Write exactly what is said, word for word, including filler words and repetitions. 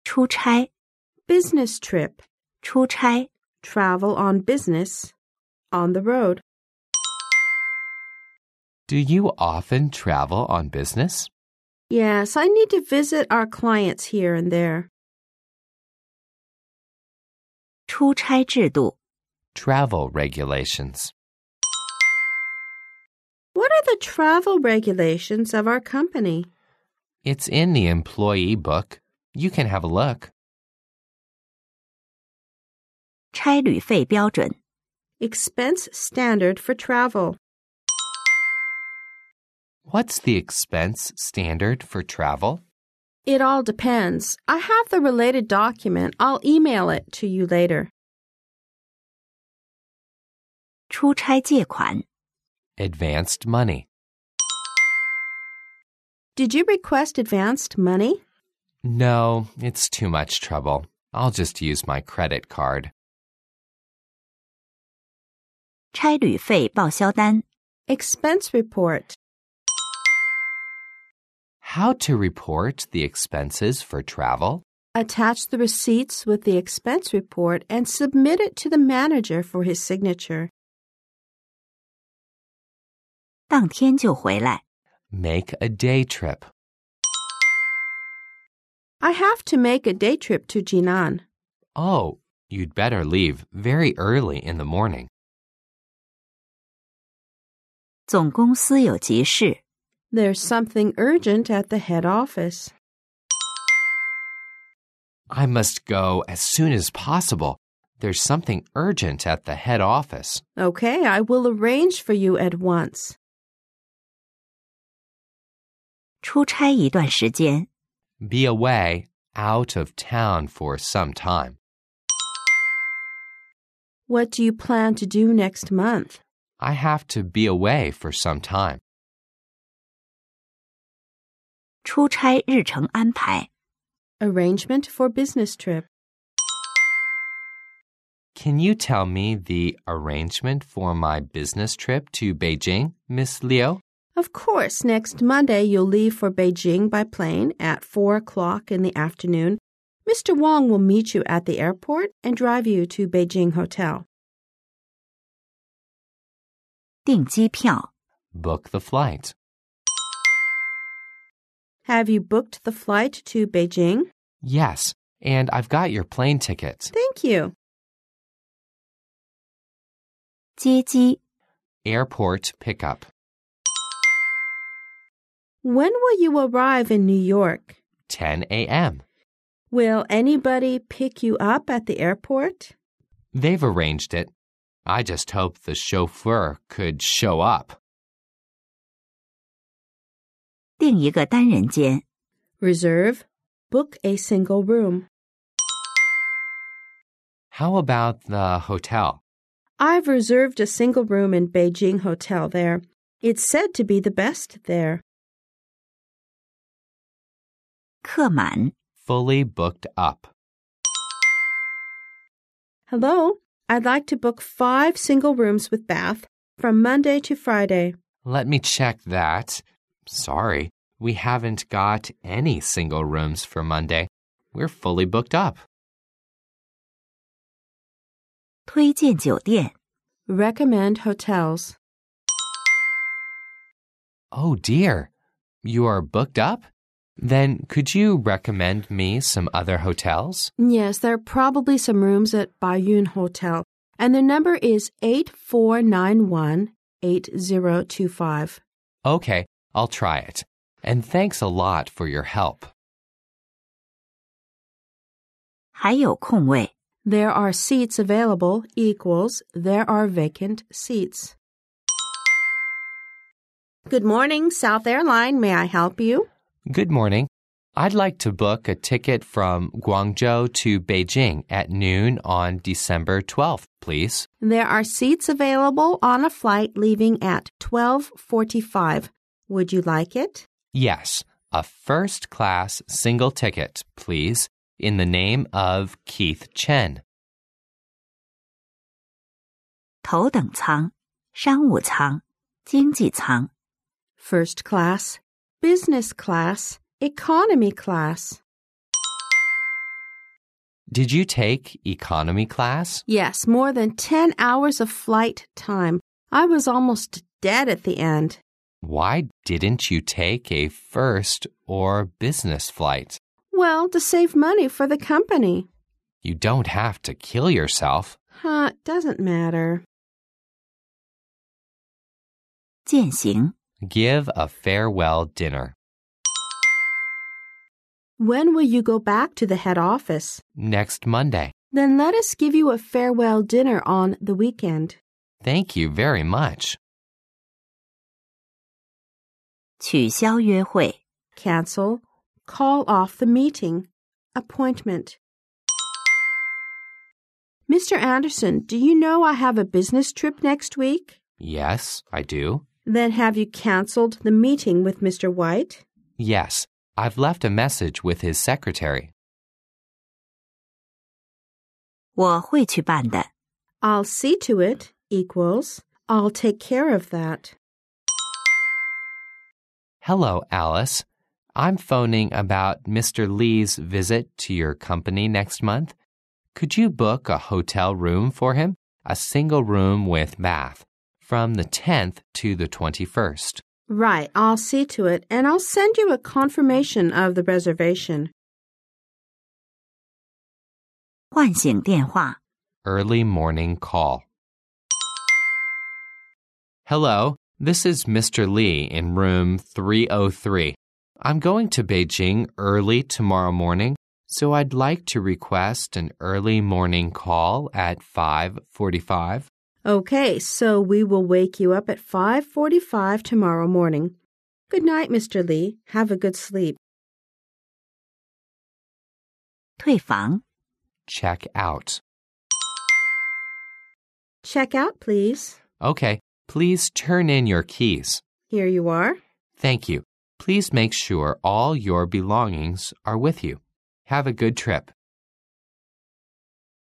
出差 business trip, 出差 travel on business, on the road. Do you often travel on business? Yes, I need to visit our clients here and there. 出差制度 Travel regulations. What are the travel regulations of our company? It's in the employee book. You can have a look. 差旅费标准 Expense standard for travel. What's the expense standard for travel? It all depends. I have the related document. I'll email it to you later. 出差借款 Advanced money. Did you request advanced money? No, it's too much trouble. I'll just use my credit card. 差旅费报销单 Expense report. How to report the expenses for travel? Attach the receipts with the expense report and submit it to the manager for his signature. 当天就回来 Make a day trip. I have to make a day trip to Jinan. Oh, you'd better leave very early in the morning. 总公司有急事 There's something urgent at the head office. I must go as soon as possible. There's something urgent at the head office. Okay, I will arrange for you at once. 出差一段时间 Be away, out of town for some time. What do you plan to do next month? I have to be away for some time. 出差日程安排 Arrangement for business trip. Can you tell me the arrangement for my business trip to Beijing, Miss Liu? Of course, next Monday you'll leave for Beijing by plane at four o'clock in the afternoon. Mister Wong will meet you at the airport and drive you to Beijing Hotel. 订机票 Book the flight. Have you booked the flight to Beijing? Yes, and I've got your plane ticket. Thank you. 接机 Airport pickup. When will you arrive in New York? ten a.m. Will anybody pick you up at the airport? They've arranged it. I just hope the chauffeur could show up. 订一个单人间 Reserve. Book a single room. How about the hotel? I've reserved a single room in Beijing Hotel there. It's said to be the best there. 客满 Fully booked up. Hello, I'd like to book five single rooms with bath from Monday to Friday. Let me check that. Sorry, we haven't got any single rooms for Monday. We're fully booked up. 推荐酒店 Recommend hotels. Oh dear, you are booked up? Then could you recommend me some other hotels? Yes, there are probably some rooms at Baiyun Hotel, and their number is eight four nine one, eight zero two five. Okay, I'll try it. And thanks a lot for your help. 还有空位 There are seats available equals there are vacant seats. Good morning, South Airline. May I help you? Good morning. I'd like to book a ticket from Guangzhou to Beijing at noon on December twelfth, please. There are seats available on a flight leaving at twelve forty-five. Would you like it? Yes, a first-class single ticket, please, in the name of Keith Chen. 头等舱商务舱经济舱 First class, business class, economy class. Did you take economy class? Yes, more than ten hours of flight time. I was almost dead at the end. Why didn't you take a first or business flight? Well, to save money for the company. You don't have to kill yourself. Huh, doesn't matter. 践行 Give a farewell dinner. When will you go back to the head office? Next Monday. Then let us give you a farewell dinner on the weekend. Thank you very much. 取消约会 Cancel. Call off the meeting. Appointment. Mister Anderson, do you know I have a business trip next week? Yes, I do. Then have you canceled the meeting with Mister White? Yes, I've left a message with his secretary. 我会去办的 I'll see to it equals I'll take care of that. Hello, Alice. I'm phoning about Mister Lee's visit to your company next month. Could you book a hotel room for him? A single room with bath from the tenth to the twenty-first. Right, I'll see to it, and I'll send you a confirmation of the reservation. 唤醒电话 Early morning call. Hello, this is Mister Lee in room three oh three. I'm going to Beijing early tomorrow morning, so I'd like to request an early morning call at five forty-five. Okay, so we will wake you up at five forty-five tomorrow morning. Good night, Mister Lee. Have a good sleep. 退房 Check out. Check out, please. Okay, please turn in your keys. Here you are. Thank you. Please make sure all your belongings are with you. Have a good trip.